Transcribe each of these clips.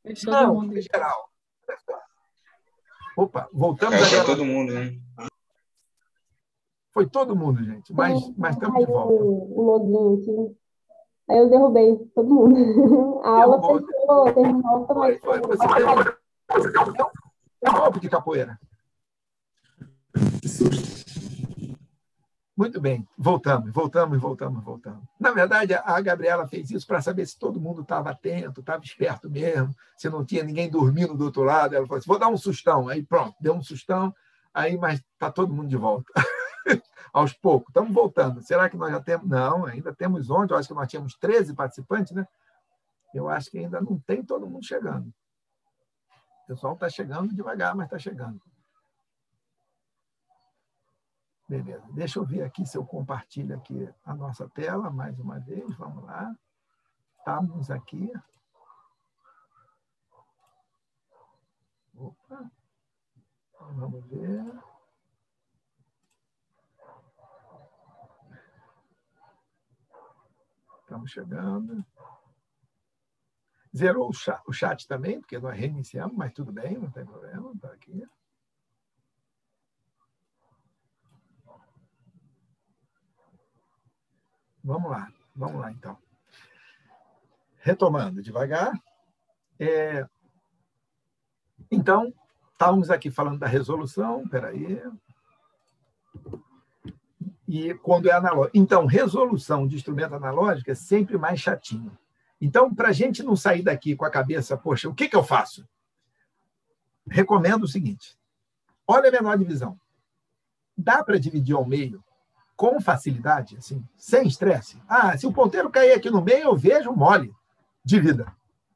Foi todo Não, mundo. foi geral. Opa, voltamos Caiu para agora. todo mundo, né? Foi todo mundo, gente, mas estamos de Caiu volta. o login aqui. Aí eu derrubei todo mundo. A aula Derrubou. fechou, terminou Foi, automaticamente. você derrubou um golpe de capoeira. Muito bem, voltamos. Na verdade, a Gabriela fez isso para saber se todo mundo estava atento, estava esperto mesmo, se não tinha ninguém dormindo do outro lado. Ela falou assim, vou dar um sustão. Aí pronto, deu um sustão, aí, mas está todo mundo de volta. Aos poucos, estamos voltando. Será que nós já temos? Não, ainda temos 11, eu acho que nós tínhamos 13 participantes, né? Eu acho que ainda não tem todo mundo chegando. O pessoal está chegando devagar, mas está chegando. Beleza. Deixa eu ver aqui se eu compartilho aqui a nossa tela mais uma vez. Vamos lá. Estamos aqui. Opa. Vamos ver. Estamos chegando. Zerou o chat também, porque nós reiniciamos, mas tudo bem, não tem problema. Está aqui. Vamos lá então. Retomando devagar. Então, estávamos aqui falando da resolução, espera aí. E quando é analógico. Então, resolução de instrumento analógico é sempre mais chatinho. Então, para a gente não sair daqui com a cabeça, poxa, o que eu faço? Recomendo o seguinte: olha a menor divisão. Dá para dividir ao meio com facilidade, assim, sem estresse? Ah, se o ponteiro cair aqui no meio, eu vejo mole. Divida.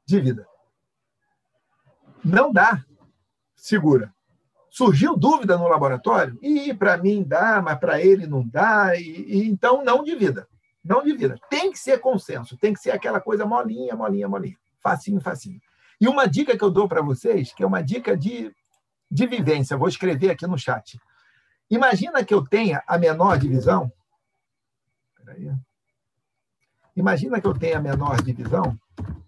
Não dá, segura. Surgiu dúvida no laboratório? E para mim dá, mas para ele não dá, então não divida. Não divida. Tem que ser consenso, tem que ser aquela coisa molinha. Facinho. E uma dica que eu dou para vocês, que é uma dica de vivência, vou escrever aqui no chat. Imagina que eu tenha a menor divisão. Espera aí. Imagina que eu tenha a menor divisão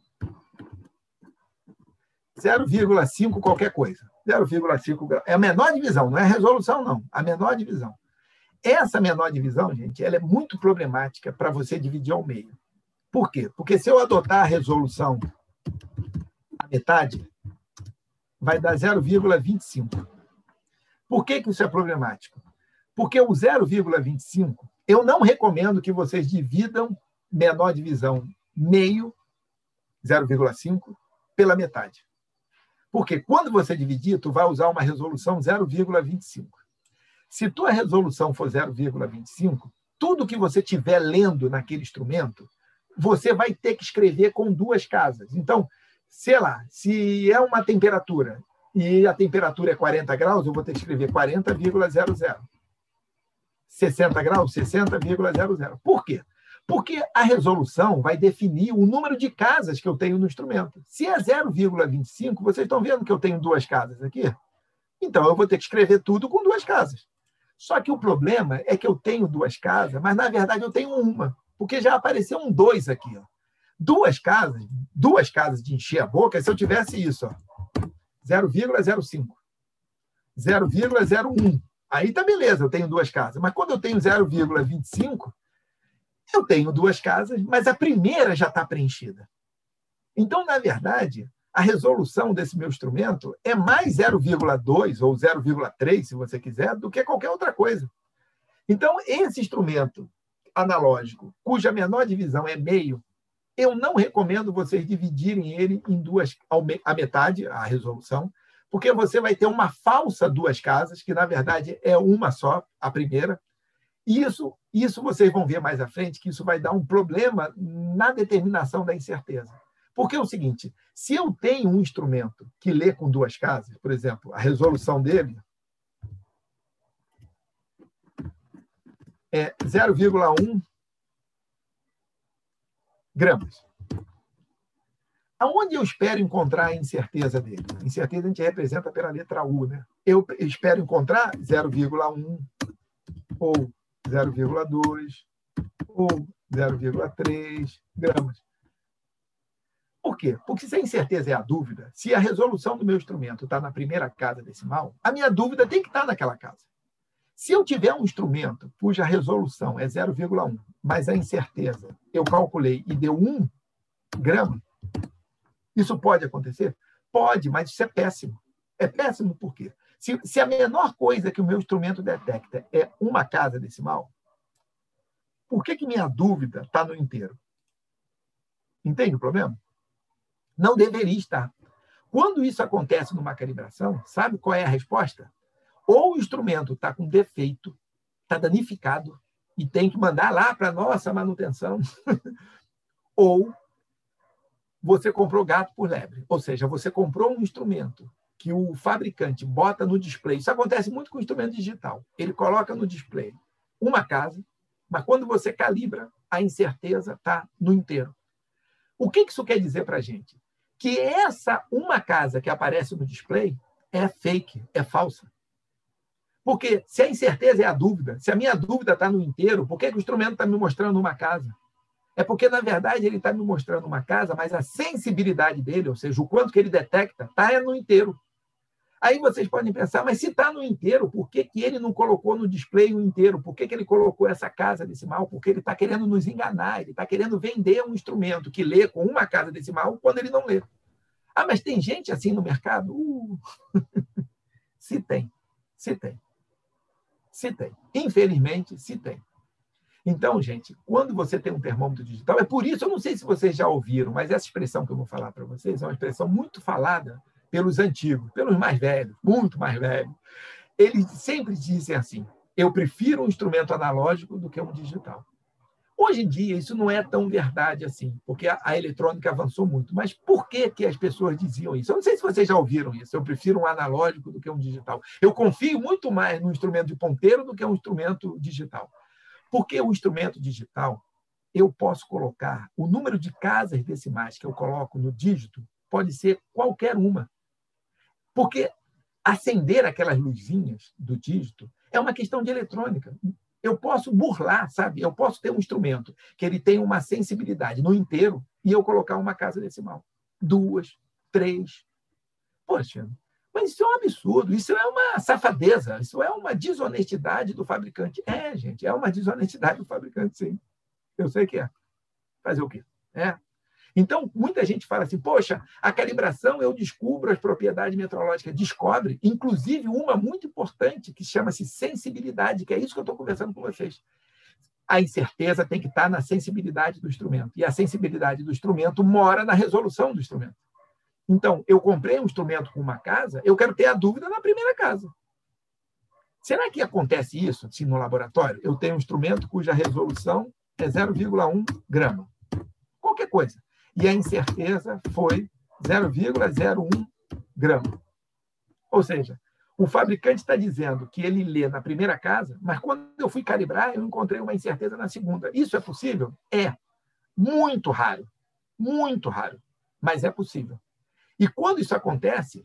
0,5 qualquer coisa. 0,5 é a menor divisão, não é a resolução, não. A menor divisão. Essa menor divisão, gente, ela é muito problemática para você dividir ao meio. Por quê? Porque se eu adotar a resolução à metade, vai dar 0,25. Por que isso é problemático? Porque o 0,25, eu não recomendo que vocês dividam menor divisão meio, 0,5, pela metade. Porque quando você dividir, tu vai usar uma resolução 0,25. Se tua resolução for 0,25, tudo que você estiver lendo naquele instrumento, você vai ter que escrever com duas casas. Então, sei lá, se é uma temperatura e a temperatura é 40 graus, eu vou ter que escrever 40,00. 60 graus, 60,00. Por quê? Porque a resolução vai definir o número de casas que eu tenho no instrumento. Se é 0,25, vocês estão vendo que eu tenho duas casas aqui? Então, eu vou ter que escrever tudo com duas casas. Só que o problema é que eu tenho duas casas, mas, na verdade, eu tenho uma, porque já apareceu um 2 aqui. Ó. Duas casas de encher a boca, se eu tivesse isso, ó, 0,05, 0,01. Aí tá beleza, eu tenho duas casas. Mas quando eu tenho 0,25, eu tenho duas casas, mas a primeira já está preenchida. Então, na verdade, a resolução desse meu instrumento é mais 0,2 ou 0,3, se você quiser, do que qualquer outra coisa. Então, esse instrumento analógico, cuja menor divisão é meio, eu não recomendo vocês dividirem ele em duas, a metade, a resolução, porque você vai ter uma falsa duas casas, que, na verdade, é uma só, a primeira. E isso vocês vão ver mais à frente, que isso vai dar um problema na determinação da incerteza. Porque é o seguinte, se eu tenho um instrumento que lê com duas casas, por exemplo, a resolução dele é 0,1 gramas. Aonde eu espero encontrar a incerteza dele? A incerteza a gente representa pela letra U, né? Eu espero encontrar 0,1 ou 0,2 ou 0,3 gramas. Por quê? Porque se a incerteza é a dúvida, se a resolução do meu instrumento está na primeira casa decimal, a minha dúvida tem que estar naquela casa. Se eu tiver um instrumento cuja resolução é 0,1, mas a incerteza eu calculei e deu 1 grama, isso pode acontecer? Pode, mas isso é péssimo. É péssimo por quê? Se a menor coisa que o meu instrumento detecta é uma casa decimal, por que minha dúvida está no inteiro? Entende o problema? Não deveria estar. Quando isso acontece numa calibração, sabe qual é a resposta? Ou o instrumento está com defeito, está danificado, e tem que mandar lá para a nossa manutenção, ou você comprou gato por lebre. Ou seja, você comprou um instrumento que o fabricante bota no display. Isso acontece muito com o instrumento digital. Ele coloca no display uma casa, mas quando você calibra, a incerteza está no inteiro. O que isso quer dizer para a gente? Que essa uma casa que aparece no display é fake, é falsa. Porque se a incerteza é a dúvida, se a minha dúvida está no inteiro, por que o instrumento está me mostrando uma casa? É porque, na verdade, ele está me mostrando uma casa, mas a sensibilidade dele, ou seja, o quanto que ele detecta, está no inteiro. Aí vocês podem pensar, mas se está no inteiro, por que ele não colocou no display o inteiro? Por que ele colocou essa casa decimal? Porque ele está querendo nos enganar, ele está querendo vender um instrumento que lê com uma casa decimal quando ele não lê. Ah, mas tem gente assim no mercado? Se tem. Se tem. Se tem. Infelizmente, se tem. Então, gente, quando você tem um termômetro digital, é por isso, eu não sei se vocês já ouviram, mas essa expressão que eu vou falar para vocês é uma expressão muito falada pelos antigos, pelos mais velhos, muito mais velhos. Eles sempre dizem assim, eu prefiro um instrumento analógico do que um digital. Hoje em dia, isso não é tão verdade assim, porque a eletrônica avançou muito. Mas por que as pessoas diziam isso? Eu não sei se vocês já ouviram isso. Eu prefiro um analógico do que um digital. Eu confio muito mais no instrumento de ponteiro do que um instrumento digital. Porque o instrumento digital, eu posso colocar o número de casas decimais que eu coloco no dígito pode ser qualquer uma. Porque acender aquelas luzinhas do dígito é uma questão de eletrônica. Eu posso burlar, sabe? Eu posso ter um instrumento que ele tem uma sensibilidade no inteiro e eu colocar uma casa decimal. 2, 3. Poxa, mas isso é um absurdo, isso é uma safadeza, isso é uma desonestidade do fabricante. É, gente, é uma desonestidade do fabricante, sim. Eu sei que é. Fazer o quê? É. Então, muita gente fala assim, poxa, a calibração eu descubro as propriedades metrológicas. Descobre, inclusive uma muito importante, que chama-se sensibilidade, que é isso que eu estou conversando com vocês. A incerteza tem que estar na sensibilidade do instrumento. E a sensibilidade do instrumento mora na resolução do instrumento. Então, eu comprei um instrumento com uma casa, eu quero ter a dúvida na primeira casa. Será que acontece isso assim, no laboratório? Eu tenho um instrumento cuja resolução é 0,1 grama. Qualquer coisa. E a incerteza foi 0,01 grama. Ou seja, o fabricante está dizendo que ele lê na primeira casa, mas quando eu fui calibrar, eu encontrei uma incerteza na segunda. Isso é possível? É. Muito raro. Muito raro. Mas é possível. E quando isso acontece,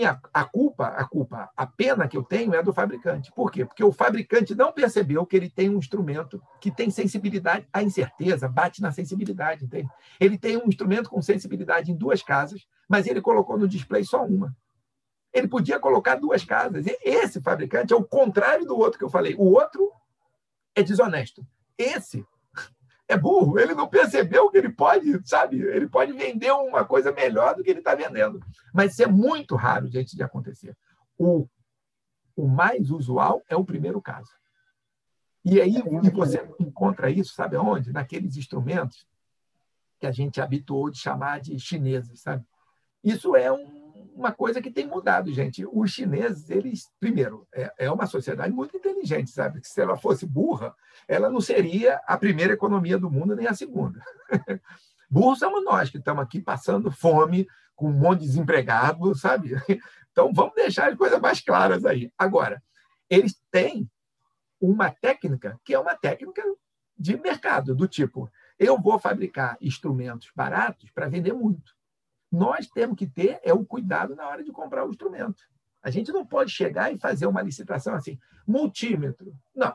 a pena que eu tenho é do fabricante. Por quê? Porque o fabricante não percebeu que ele tem um instrumento que tem sensibilidade, a incerteza bate na sensibilidade, entende? Ele tem um instrumento com sensibilidade em 2 casas, mas ele colocou no display só uma. Ele podia colocar 2 casas. E esse fabricante é o contrário do outro que eu falei. O outro é desonesto. Esse é burro, ele não percebeu que ele pode, sabe? Ele pode vender uma coisa melhor do que ele está vendendo. Mas isso é muito raro, gente, de acontecer. O mais usual é o primeiro caso. E aí e você encontra isso, sabe aonde? Naqueles instrumentos que a gente habituou de chamar de chineses, sabe? Isso é uma coisa que tem mudado, gente. Os chineses, eles, primeiro, é uma sociedade muito inteligente, sabe? Se ela fosse burra, ela não seria a primeira economia do mundo, nem a segunda. Burros somos nós, que estamos aqui passando fome, com um monte de desempregado, sabe? Então, vamos deixar as coisas mais claras aí. Agora, eles têm uma técnica que é uma técnica de mercado, do tipo, eu vou fabricar instrumentos baratos para vender muito. Nós temos que ter o cuidado na hora de comprar o instrumento. A gente não pode chegar e fazer uma licitação assim, multímetro. Não.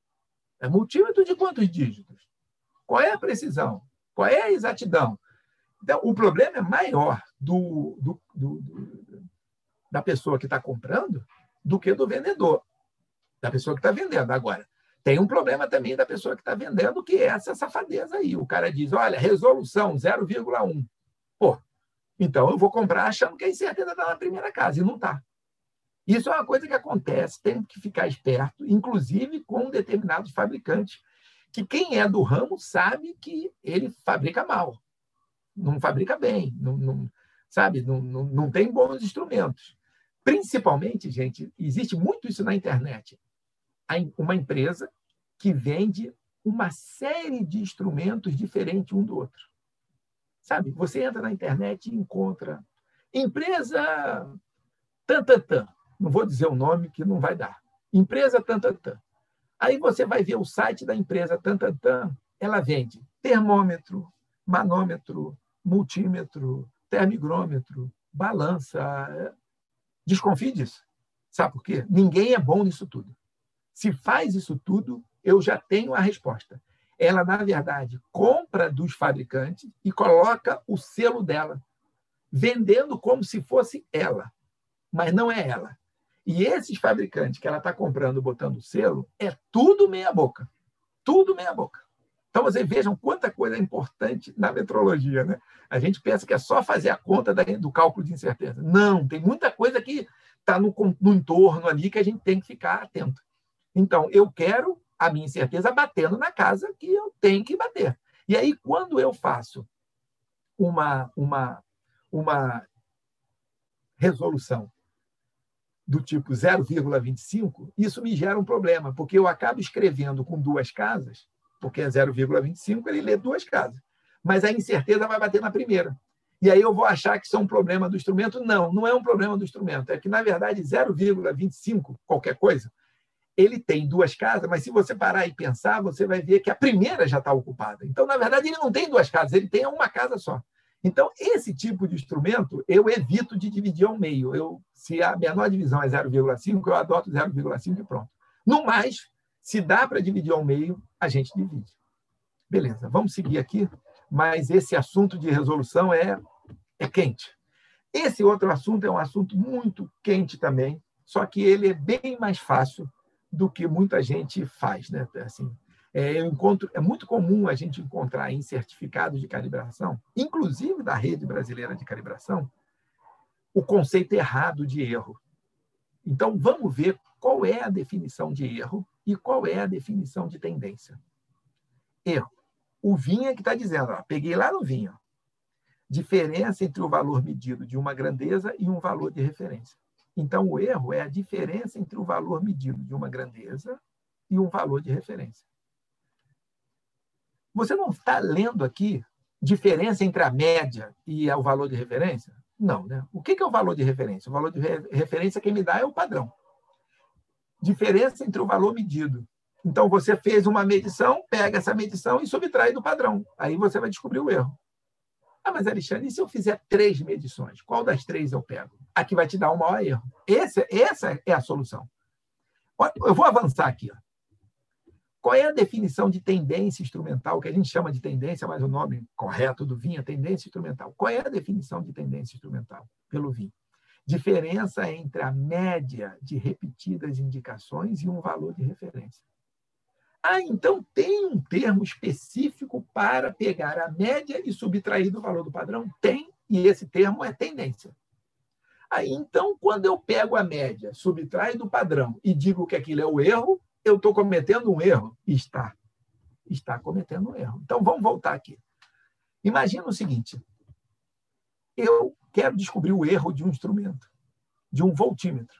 É multímetro de quantos dígitos? Qual é a precisão? Qual é a exatidão? Então, o problema é maior da pessoa que está comprando do que do vendedor, da pessoa que está vendendo. Agora, tem um problema também da pessoa que está vendendo, que é essa safadeza aí. O cara diz, olha, resolução 0,1. Pô, então eu vou comprar achando que a incerteza está na primeira casa, e não está. Isso é uma coisa que acontece, tem que ficar esperto, inclusive com determinados fabricantes, que quem é do ramo sabe que ele fabrica mal, não fabrica bem, sabe? Não tem bons instrumentos. Principalmente, gente, existe muito isso na internet. Uma empresa que vende uma série de instrumentos diferentes um do outro. Sabe? Você entra na internet e encontra empresa tantantã. Não vou dizer o nome que não vai dar. Empresa tantantã. Aí você vai ver o site da empresa tantantã, ela vende termômetro, manômetro, multímetro, termigrômetro, balança. Desconfie disso. Sabe por quê? Ninguém é bom nisso tudo. Se faz isso tudo, eu já tenho a resposta. Ela, na verdade, compra dos fabricantes e coloca o selo dela, vendendo como se fosse ela, mas não é ela. E esses fabricantes que ela está comprando, botando o selo, é tudo meia boca. Tudo meia boca. Então, vocês vejam quanta coisa é importante na metrologia, né? A gente pensa que é só fazer a conta do cálculo de incerteza. Não, tem muita coisa que está no entorno ali que a gente tem que ficar atento. Então, eu quero a minha incerteza batendo na casa que eu tenho que bater. E aí, quando eu faço uma resolução do tipo 0,25, isso me gera um problema, porque eu acabo escrevendo com duas casas, porque é 0,25, ele lê duas casas, mas a incerteza vai bater na primeira. E aí eu vou achar que isso é um problema do instrumento? Não, não é um problema do instrumento. É que, na verdade, 0,25, qualquer coisa, ele tem duas casas, mas se você parar e pensar, você vai ver que a primeira já está ocupada. Então, na verdade, ele não tem duas casas, ele tem uma casa só. Então, esse tipo de instrumento, eu evito de dividir ao meio. Se a menor divisão é 0,5, eu adoto 0,5 e pronto. No mais, se dá para dividir ao meio, a gente divide. Beleza, vamos seguir aqui, mas esse assunto de resolução é quente. Esse outro assunto é um assunto muito quente também, só que ele é bem mais fácil do que muita gente faz, né? Assim, é muito comum a gente encontrar em certificados de calibração, inclusive da Rede Brasileira de Calibração, o conceito errado de erro. Então, vamos ver qual é a definição de erro e qual é a definição de tendência. Erro. O Vinha que está dizendo, ó, peguei lá no Vinha, ó, diferença entre o valor medido de uma grandeza e um valor de referência. Então, o erro é a diferença entre o valor medido de uma grandeza e um valor de referência. Você não está lendo aqui diferença entre a média e o valor de referência? Não, né? O que é o valor de referência? O valor de referência quem me dá é o padrão. Diferença entre o valor medido. Então, você fez uma medição, pega essa medição e subtrai do padrão. Aí você vai descobrir o erro. Ah, mas, Alexandre, e se eu fizer 3 medições? Qual das 3 eu pego? A que vai te dar o maior erro. Essa é a solução. Eu vou avançar aqui. Ó. Qual é a definição de tendência instrumental, que a gente chama de tendência, mas o nome correto do Vinha é tendência instrumental. Qual é a definição de tendência instrumental pelo Vinha? Diferença entre a média de repetidas indicações e um valor de referência. Ah, então tem um termo específico para pegar a média e subtrair do valor do padrão? Tem, e esse termo é tendência. Aí, então, quando eu pego a média, subtraio do padrão e digo que aquilo é o erro, eu estou cometendo um erro? Está cometendo um erro. Então, vamos voltar aqui. Imagina o seguinte, eu quero descobrir o erro de um instrumento, de um voltímetro.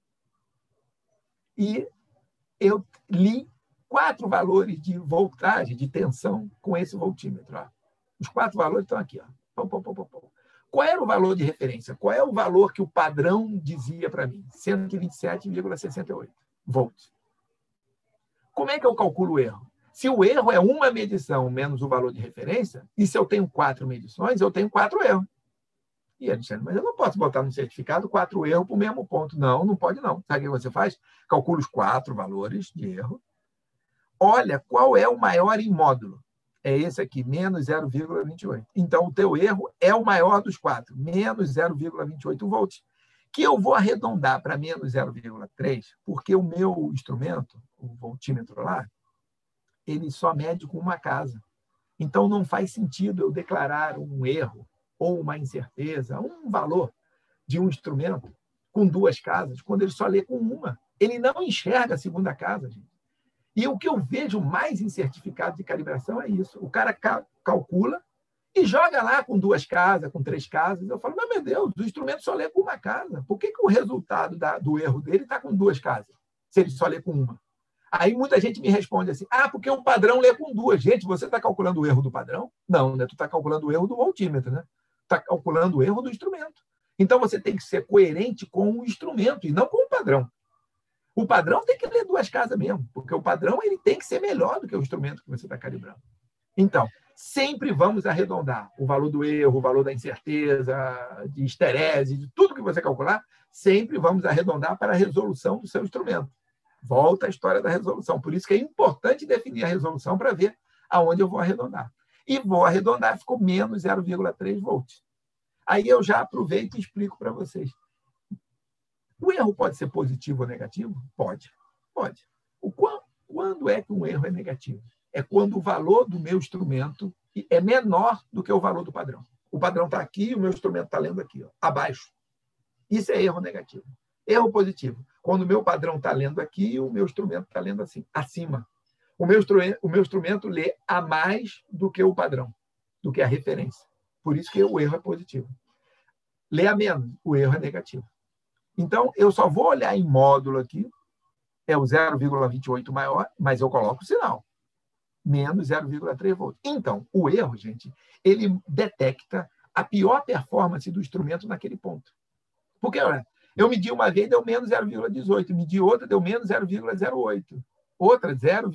E eu li 4 valores de voltagem, de tensão, com esse voltímetro. Ó. Os 4 valores estão aqui. Ó. Qual era o valor de referência? Qual é o valor que o padrão dizia para mim? 127,68 volts. Como é que eu calculo o erro? Se o erro é uma medição menos o valor de referência, e se eu tenho 4 medições, eu tenho 4 erros. E Alexandre, mas eu não posso botar no certificado 4 erros para o mesmo ponto. Não, não pode não. Sabe o que você faz? Calcula os 4 valores de erro. Olha qual é o maior em módulo. É esse aqui, menos 0,28. Então, o teu erro é o maior dos 4, menos 0,28 volts, que eu vou arredondar para menos 0,3, porque o meu instrumento, o voltímetro lá, ele só mede com uma casa. Então, não faz sentido eu declarar um erro ou uma incerteza, um valor de um instrumento com 2 casas, quando ele só lê com uma. Ele não enxerga a segunda casa, gente. E o que eu vejo mais em certificado de calibração é isso. O cara calcula e joga lá com 2 casas, com 3 casas. Eu falo, mas, meu Deus, o instrumento só lê com uma casa. Por que o resultado do erro dele está com 2 casas, se ele só lê com uma? Aí muita gente me responde assim, porque o padrão lê com 2. Gente, você está calculando o erro do padrão? Não, né? Tu está calculando o erro do voltímetro, né? Está calculando o erro do instrumento. Então, você tem que ser coerente com o instrumento e não com o padrão. O padrão tem que ler 2 casas mesmo, porque o padrão ele tem que ser melhor do que o instrumento que você está calibrando. Então, sempre vamos arredondar o valor do erro, o valor da incerteza, de esterese, de tudo que você calcular, sempre vamos arredondar para a resolução do seu instrumento. Volta à história da resolução. Por isso que é importante definir a resolução para ver aonde eu vou arredondar. E vou arredondar, ficou menos 0,3 volts. Aí eu já aproveito e explico para vocês. O erro pode ser positivo ou negativo? Pode. Pode. Quando é que um erro é negativo? É quando o valor do meu instrumento é menor do que o valor do padrão. O padrão está aqui e o meu instrumento está lendo aqui, ó, abaixo. Isso é erro negativo. Erro positivo. Quando o meu padrão está lendo aqui e o meu instrumento está lendo assim, acima. O meu instrumento lê a mais do que o padrão, do que a referência. Por isso que o erro é positivo. Lê a menos, o erro é negativo. Então, eu só vou olhar em módulo aqui, é o 0,28 maior, mas eu coloco o sinal, menos 0,3 volts. Então, o erro, gente, ele detecta a pior performance do instrumento naquele ponto. Porque, olha, eu medi uma vez, deu menos 0,18, medi outra, deu menos 0,08, outra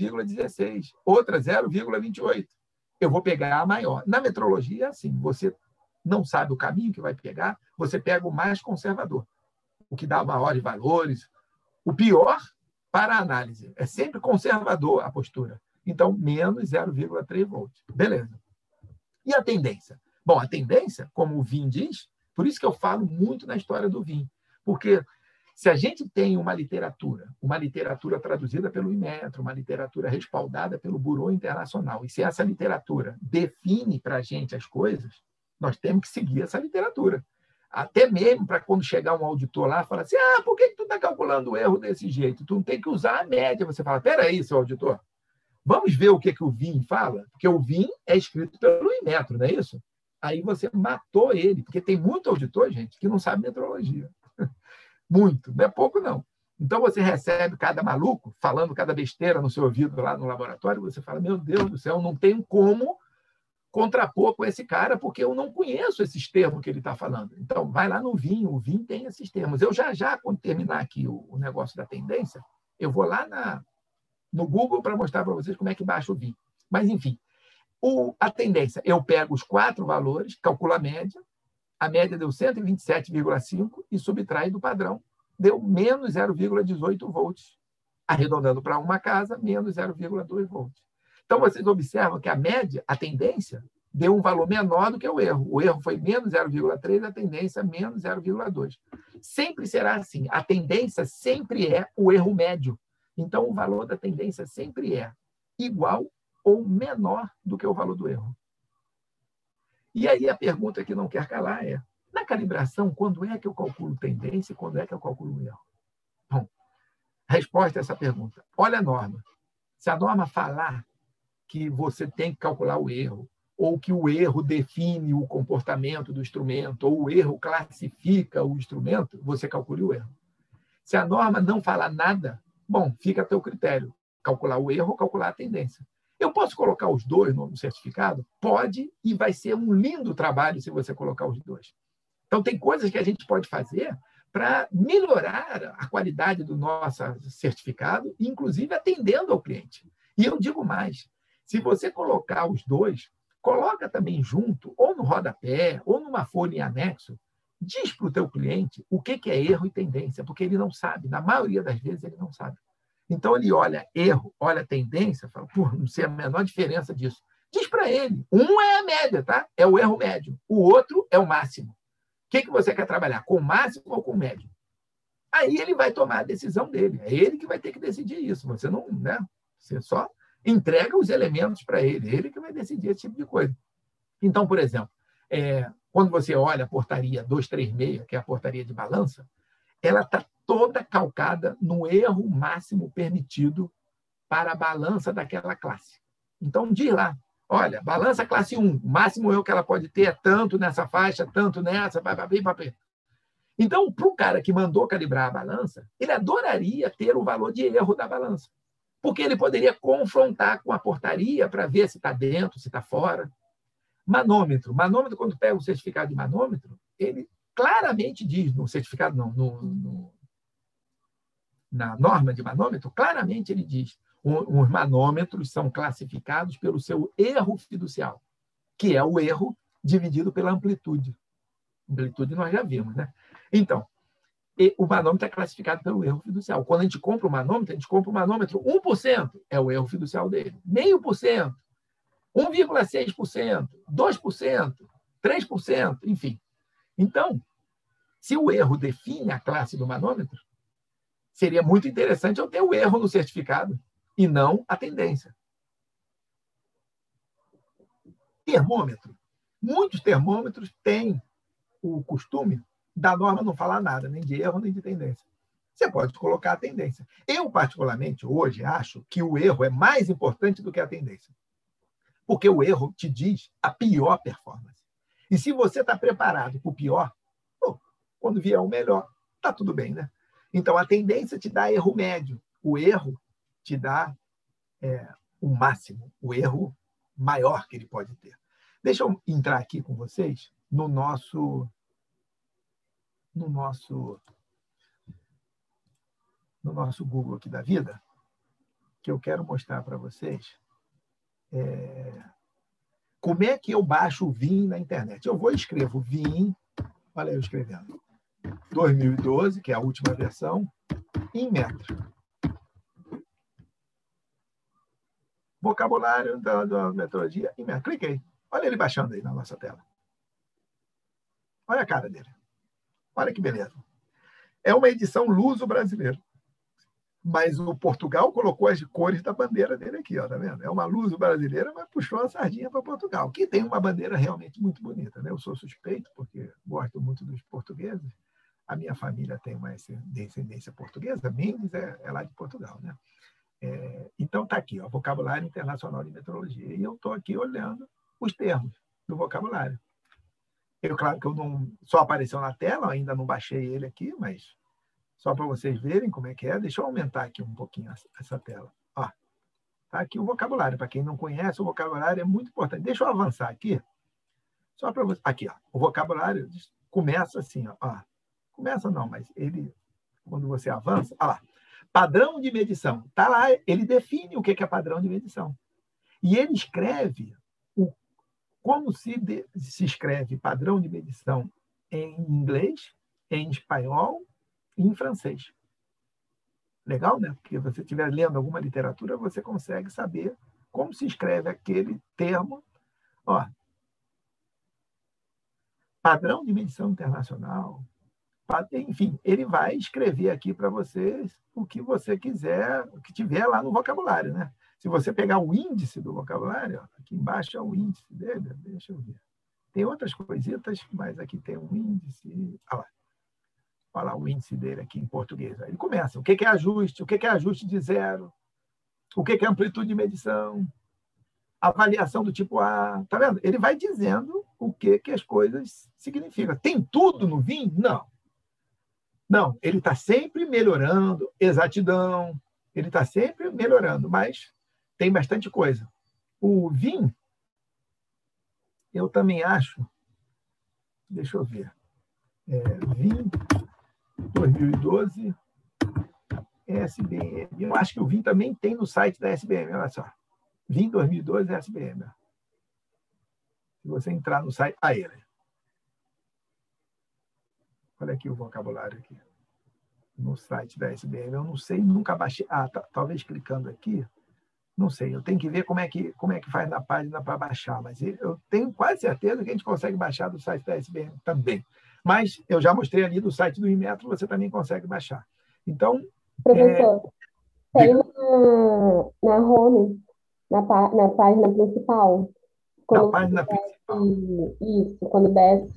0,16, outra 0,28. Eu vou pegar a maior. Na metrologia é assim, você não sabe o caminho que vai pegar, você pega o mais conservador, o que dá maiores valores. O pior para a análise. É sempre conservador a postura. Então, menos 0,3 volts. Beleza. E a tendência? Bom, a tendência, como o Vin diz, por isso que eu falo muito na história do Vin, porque se a gente tem uma literatura traduzida pelo Inmetro, uma literatura respaldada pelo Bureau Internacional, e se essa literatura define para a gente as coisas, nós temos que seguir essa literatura. Até mesmo para quando chegar um auditor lá, falar assim, por que tu está calculando o erro desse jeito? Tu não tem que usar a média. Você fala, peraí, seu auditor, vamos ver o que o Vin fala? Porque o Vin é escrito pelo Inmetro, não é isso? Aí você matou ele, porque tem muito auditor, gente, que não sabe metrologia. Muito, não é pouco, não. Então, você recebe cada maluco falando cada besteira no seu ouvido lá no laboratório, você fala, meu Deus do céu, não tenho como contrapor com esse cara, porque eu não conheço esses termos que ele está falando. Então, vai lá no Vin, o Vin tem esses termos. Eu já, quando terminar aqui o negócio da tendência, eu vou lá no Google para mostrar para vocês como é que baixa o Vin. Mas, enfim, a tendência, eu pego os 4 valores, calculo a média deu 127,5 e subtrai do padrão, deu menos 0,18 volts. Arredondando para uma casa, menos 0,2 volts. Então, vocês observam que a média, a tendência, deu um valor menor do que o erro. O erro foi menos 0,3, a tendência menos 0,2. Sempre será assim. A tendência sempre é o erro médio. Então, o valor da tendência sempre é igual ou menor do que o valor do erro. E aí a pergunta que não quer calar é, na calibração, quando é que eu calculo tendência e quando é que eu calculo erro? Bom, a resposta a essa pergunta. Olha a norma. Se a norma falar que você tem que calcular o erro, ou que o erro define o comportamento do instrumento, ou o erro classifica o instrumento, você calcule o erro. Se a norma não falar nada, bom, fica a teu critério, calcular o erro ou calcular a tendência. Eu posso colocar os dois no certificado? Pode, e vai ser um lindo trabalho se você colocar os dois. Então, tem coisas que a gente pode fazer para melhorar a qualidade do nosso certificado, inclusive atendendo ao cliente. E eu digo mais, se você colocar os dois, coloca também junto, ou no rodapé, ou numa folha em anexo, diz para o teu cliente o que é erro e tendência, porque ele não sabe, na maioria das vezes ele não sabe. Então, ele olha erro, olha tendência, fala, não sei a menor diferença disso. Diz para ele. Um é a média, tá? É o erro médio. O outro é o máximo. O que você quer trabalhar? Com o máximo ou com o médio? Aí ele vai tomar a decisão dele. É ele que vai ter que decidir isso. Você não, né? Você só entrega os elementos para ele. Ele que vai decidir esse tipo de coisa. Então, por exemplo, quando você olha a portaria 236, que é a portaria de balança, ela está toda calcada no erro máximo permitido para a balança daquela classe. Então, diz lá, olha, balança classe 1, o máximo erro que ela pode ter é tanto nessa faixa, tanto nessa, papapá. Então, para o cara que mandou calibrar a balança, ele adoraria ter o valor de erro da balança, porque ele poderia confrontar com a portaria para ver se está dentro, se está fora. Manômetro, quando pega o certificado de manômetro, ele claramente diz, no certificado, não, na norma de manômetro, claramente ele diz, os manômetros são classificados pelo seu erro fiducial, que é o erro dividido pela amplitude. Amplitude nós já vimos, né? Então, o manômetro é classificado pelo erro fiducial. Quando a gente compra o manômetro, a gente compra o manômetro 1%, é o erro fiducial dele. 0,5%, 1,6%, 2%, 3%, enfim. Então, se o erro define a classe do manômetro, seria muito interessante eu ter o erro no certificado e não a tendência. Termômetro. Muitos termômetros têm o costume da norma não falar nada, nem de erro, nem de tendência. Você pode colocar a tendência. Eu, particularmente, hoje, acho que o erro é mais importante do que a tendência. Porque o erro te diz a pior performance. E se você está preparado para o pior, quando vier o melhor, está tudo bem, né? Então, a tendência te dá erro médio. O erro te dá o máximo, o erro maior que ele pode ter. Deixa eu entrar aqui com vocês no nosso Google aqui da vida, que eu quero mostrar para vocês como é que eu baixo o Vim na internet. Eu vou e escrevo Vim, olha eu escrevendo, 2012, que é a última versão, em metro. Vocabulário da metodologia em metro. Cliquei. Olha ele baixando aí na nossa tela. Olha a cara dele. Olha que beleza. É uma edição luso-brasileira. Mas o Portugal colocou as cores da bandeira dele aqui, ó, tá vendo? É uma luso-brasileira, mas puxou a sardinha para Portugal, que tem uma bandeira realmente muito bonita, né? Eu sou suspeito, porque gosto muito dos portugueses. A minha família tem uma descendência portuguesa, Mendes é lá de Portugal, né? Então, está aqui, ó, Vocabulário Internacional de Metrologia. E eu estou aqui olhando os termos do vocabulário. Claro que eu não só apareceu na tela, ainda não baixei ele aqui, mas só para vocês verem como é que é. Deixa eu aumentar aqui um pouquinho essa tela. Está aqui o vocabulário. Para quem não conhece, o vocabulário é muito importante. Deixa eu avançar aqui, só para você. Aqui, ó, o vocabulário começa assim. Ó. Começa não, mas ele, quando você avança, olha lá. Padrão de medição. Está lá, ele define o que é padrão de medição. E ele escreve como se escreve padrão de medição em inglês, em espanhol e em francês. Legal, né? Porque se você estiver lendo alguma literatura, você consegue saber como se escreve aquele termo. Ó, padrão de medição internacional. Enfim, ele vai escrever aqui para vocês o que você quiser, o que tiver lá no vocabulário, né? Se você pegar o índice do vocabulário, ó, aqui embaixo é o índice dele, deixa eu ver. Tem outras coisitas, mas aqui tem um índice. Olha lá o índice dele aqui em português. Aí ele começa. O que é ajuste? O que é ajuste de zero? O que é amplitude de medição? Avaliação do tipo A. Tá vendo? Ele vai dizendo o que as coisas significam. Tem tudo no Vim? Não. Não, ele está sempre melhorando, exatidão, ele está sempre melhorando, mas tem bastante coisa. O Vim, eu também acho, deixa eu ver, Vim 2012, SBM. Eu acho que o Vim também tem no site da SBM, olha só. Vim 2012 SBM. Se você entrar no site, ele. Olha aqui o vocabulário aqui. No site da SBM. Eu não sei, nunca baixei. Talvez clicando aqui. Não sei, eu tenho que ver como é que faz na página para baixar, mas eu tenho quase certeza que a gente consegue baixar do site da SBM também. Mas eu já mostrei ali do site do Inmetro, você também consegue baixar. Então, Professor, tem diga, na home, na página principal, na quando você página principal. desce, isso, quando desce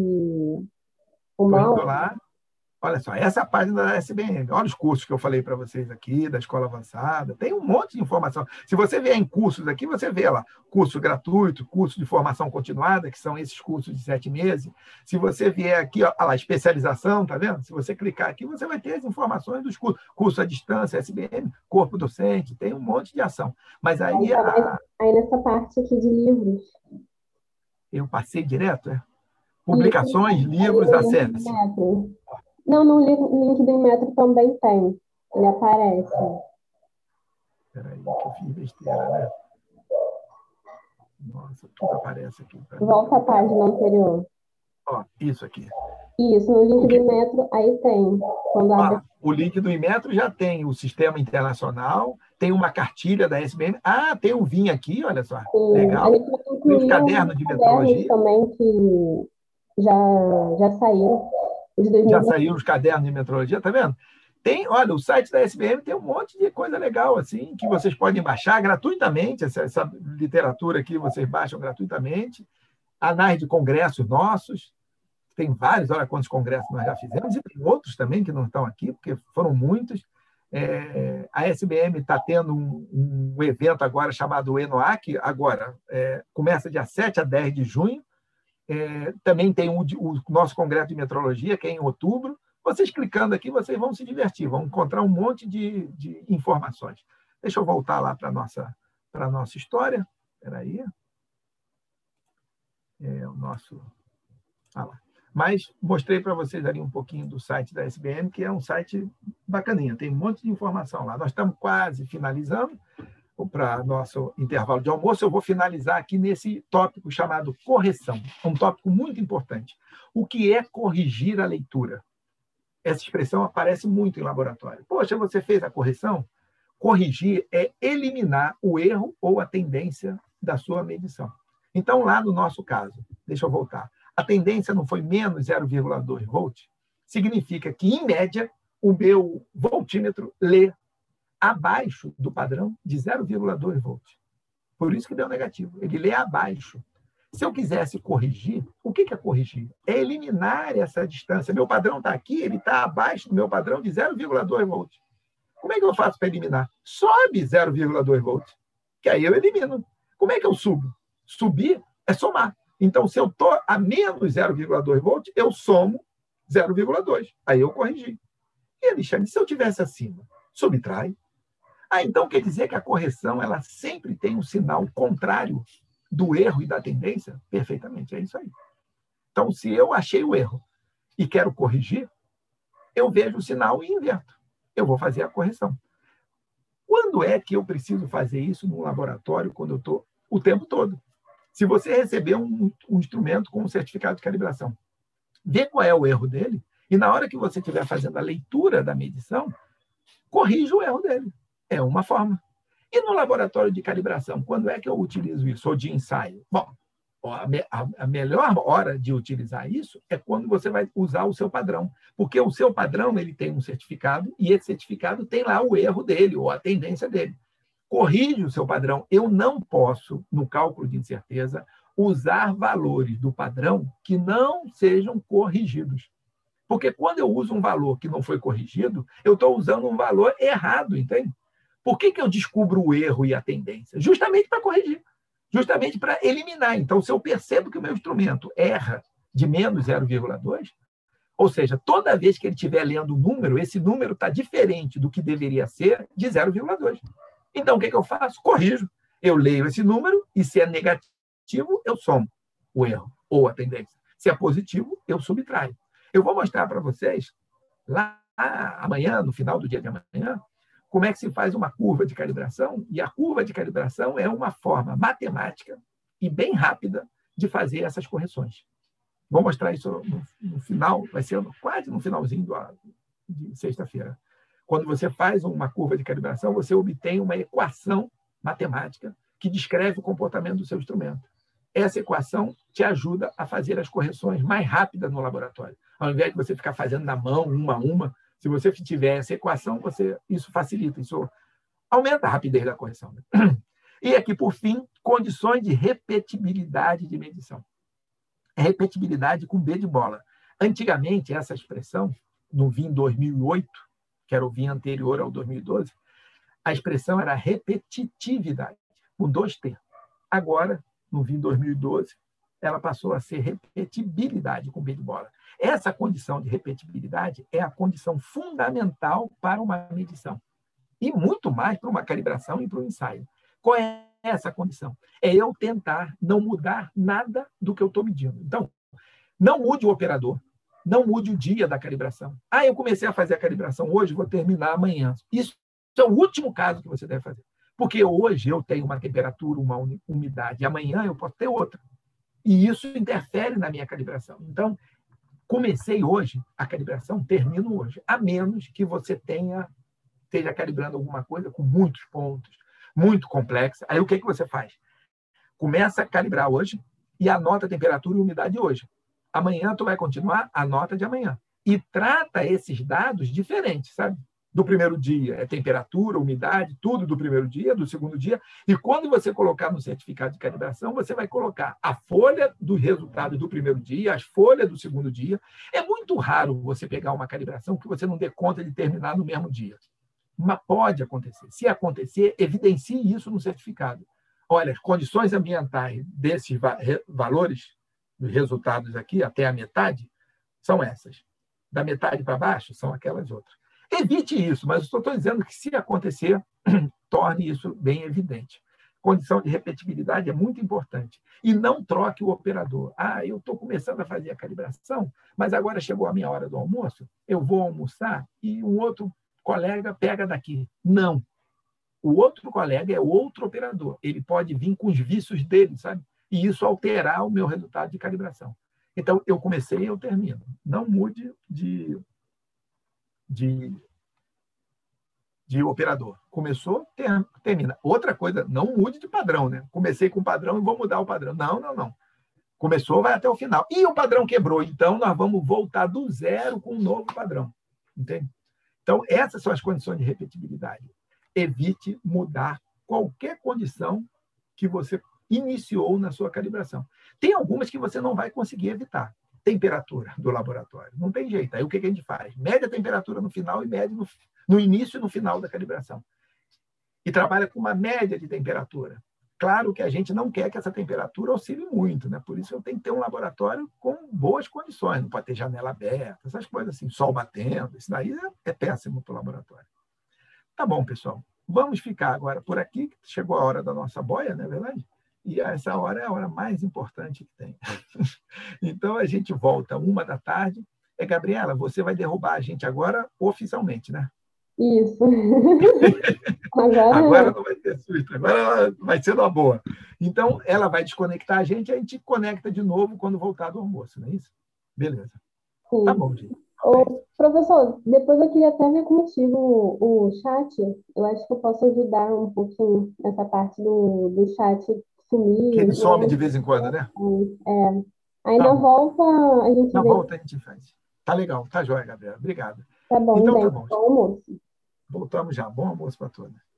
o Estou indo mouse, lá. Olha só, essa é a página da SBM. Olha os cursos que eu falei para vocês aqui, da Escola Avançada. Tem um monte de informação. Se você vier em cursos aqui, você vê lá curso gratuito, curso de formação continuada, que são esses cursos de 7 meses. Se você vier aqui, ó lá, especialização, tá vendo? Se você clicar aqui, você vai ter as informações dos cursos. Curso à distância, SBM, corpo docente, tem um monte de ação. Mas aí, aí aí nessa parte aqui de livros. eu passei direto, é? Isso, Publicações, ali livros, no link do acesse. Metro. Não, no link do Inmetro também tem. Ele aparece. Espera aí, que eu fiz besteira, né? Nossa, tudo aparece aqui para mim. Volta à página anterior. Ó, isso aqui. Isso, no link do Inmetro, aí tem. Quando abre. O link do Inmetro já tem o Sistema Internacional, tem uma cartilha da SBM. Ah, tem o VIN aqui, olha só. Sim, a Legal. gente vai Tem os incluir cadernos uns de cadernos metrologia. também que já saíram. Os Já 2020. saíram os cadernos de metrologia, tá vendo? Tem, olha, o site da SBM tem um monte de coisa legal, assim, que vocês podem baixar gratuitamente. Essa literatura aqui vocês baixam gratuitamente. Anais de congressos nossos. Tem vários, olha quantos congressos nós já fizemos, e tem outros também que não estão aqui, porque foram muitos. A SBM está tendo um evento agora chamado ENOAC, agora, começa dia 7 a 10 de junho. Também tem o nosso congresso de metrologia, que é em outubro. Vocês clicando aqui, vocês vão se divertir, vão encontrar um monte de informações. Deixa eu voltar lá para a nossa história. Espera aí. O nosso... Ah lá. Mas mostrei para vocês ali um pouquinho do site da SBM, que é um site bacaninha, tem um monte de informação lá. Nós estamos quase finalizando para nosso intervalo de almoço. Eu vou finalizar aqui nesse tópico chamado correção, um tópico muito importante. O que é corrigir a leitura? Essa expressão aparece muito em laboratório. Poxa, você fez a correção? Corrigir é eliminar o erro ou a tendência da sua medição. Então, lá no nosso caso, deixa eu voltar. A tendência não foi menos 0,2 volt? Significa que, em média, o meu voltímetro lê abaixo do padrão de 0,2 volt. Por isso que deu negativo. Ele lê abaixo. Se eu quisesse corrigir, o que é corrigir? É eliminar essa distância. Meu padrão está aqui, ele está abaixo do meu padrão de 0,2 volt. Como é que eu faço para eliminar? Sobe 0,2 volt, que aí eu elimino. Como é que eu subo? Subir é somar. Então, se eu estou a menos 0,2 volt, eu somo 0,2. Aí eu corrigi. E, Alexandre, se eu tivesse acima, subtrai. Então quer dizer que a correção ela sempre tem um sinal contrário do erro e da tendência? Perfeitamente, é isso aí. Então, se eu achei o erro e quero corrigir, eu vejo o sinal e inverto. Eu vou fazer a correção. Quando é que eu preciso fazer isso no laboratório quando eu estou o tempo todo? Se você receber um instrumento com um certificado de calibração, vê qual é o erro dele e na hora que você estiver fazendo a leitura da medição, corrija o erro dele. É uma forma. E no laboratório de calibração, quando é que eu utilizo isso? Ou de ensaio? Bom, a melhor hora de utilizar isso é quando você vai usar o seu padrão. Porque o seu padrão ele tem um certificado e esse certificado tem lá o erro dele ou a tendência dele. Corrige o seu padrão. Eu não posso, no cálculo de incerteza, usar valores do padrão que não sejam corrigidos. Porque quando eu uso um valor que não foi corrigido, eu estou usando um valor errado, entende? Por que eu descubro o erro e a tendência? Justamente para corrigir, justamente para eliminar. Então, se eu percebo que o meu instrumento erra de menos 0,2, ou seja, toda vez que ele estiver lendo o número, esse número está diferente do que deveria ser de 0,2. Então, o que eu faço? Corrijo. Eu leio esse número e, se é negativo, eu somo o erro ou a tendência. Se é positivo, eu subtraio. Eu vou mostrar para vocês, lá amanhã, no final do dia de amanhã, como é que se faz uma curva de calibração. E a curva de calibração é uma forma matemática e bem rápida de fazer essas correções. Vou mostrar isso no final, vai ser quase no finalzinho de sexta-feira. Quando você faz uma curva de calibração, você obtém uma equação matemática que descreve o comportamento do seu instrumento. Essa equação te ajuda a fazer as correções mais rápidas no laboratório. Ao invés de você ficar fazendo na mão, uma a uma, se você tiver essa equação, isso facilita, isso aumenta a rapidez da correção. E aqui, por fim, condições de repetibilidade de medição. Repetibilidade com B de bola. Antigamente, essa expressão, no VIN 2008, que era o VIN anterior ao 2012, a expressão era repetitividade, com 2T. Agora, no VIN 2012, ela passou a ser repetibilidade, com B de bola. Essa condição de repetibilidade é a condição fundamental para uma medição. E muito mais para uma calibração e para um ensaio. Qual é essa condição? É eu tentar não mudar nada do que eu estou medindo. Então, não mude o operador, não mude o dia da calibração. Eu comecei a fazer a calibração hoje, vou terminar amanhã. Isso é o último caso que você deve fazer. Porque hoje eu tenho uma temperatura, uma umidade, e amanhã eu posso ter outra. E isso interfere na minha calibração. Então, comecei hoje a calibração, termino hoje, a menos que você esteja calibrando alguma coisa com muitos pontos, muito complexa. Aí o que você faz? Começa a calibrar hoje e anota a temperatura e umidade hoje. Amanhã tu vai continuar, anota de amanhã. E trata esses dados diferentes, sabe? Do primeiro dia é temperatura, umidade, tudo do primeiro dia, do segundo dia. E quando você colocar no certificado de calibração, você vai colocar a folha dos resultados do primeiro dia, as folhas do segundo dia. É muito raro você pegar uma calibração que você não dê conta de terminar no mesmo dia. Mas pode acontecer. Se acontecer, evidencie isso no certificado. Olha, as condições ambientais desses valores, dos resultados aqui, até a metade, são essas. Da metade para baixo, são aquelas outras. Evite isso, mas eu estou dizendo que, se acontecer, torne isso bem evidente. Condição de repetibilidade é muito importante. E não troque o operador. Eu estou começando a fazer a calibração, mas agora chegou a minha hora do almoço, eu vou almoçar e um outro colega pega daqui. Não. O outro colega é outro operador. Ele pode vir com os vícios dele, sabe? E isso alterar o meu resultado de calibração. Então, eu comecei e eu termino. Não mude de operador. Começou, termina. Outra coisa, não mude de padrão, né? Comecei com o padrão e vou mudar o padrão. Não. Começou, vai até o final. E o padrão quebrou, então nós vamos voltar do zero com um novo padrão. Entende? Então, essas são as condições de repetibilidade. Evite mudar qualquer condição que você iniciou na sua calibração. Tem algumas que você não vai conseguir evitar. Temperatura do laboratório. Não tem jeito. Aí o que a gente faz? Mede a temperatura no final e mede no início e no final da calibração. E trabalha com uma média de temperatura. Claro que a gente não quer que essa temperatura oscile muito, né? Por isso eu tenho que ter um laboratório com boas condições. Não pode ter janela aberta, essas coisas assim, sol batendo. Isso daí é péssimo para o laboratório. Tá bom, pessoal. Vamos ficar agora por aqui, que chegou a hora da nossa boia, não é verdade? E essa hora é a hora mais importante que tem. Então, a gente volta 1h da tarde. Gabriela, você vai derrubar a gente agora oficialmente, né? Isso. Agora não vai ter susto, agora ela vai ser uma boa. Então, ela vai desconectar a gente conecta de novo quando voltar do almoço, não é isso? Beleza. Sim. Tá bom, gente. Professor, depois eu queria até ver contigo o chat. Eu acho que eu posso ajudar um pouquinho nessa parte do chat sumir. Que ele some de vez em quando, né? Aí na volta a gente Na vê. volta a gente faz. Tá legal, tá jóia, Gabriela. Obrigado. Tá bom, então, gente. Tá bom. Bom almoço. Voltamos já. Bom almoço para todos.